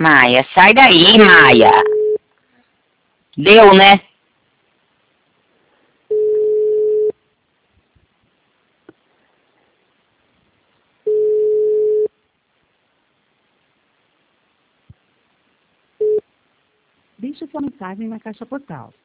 Maia, sai daí, Maia. Deu, né? Deixe sua mensagem na caixa postal.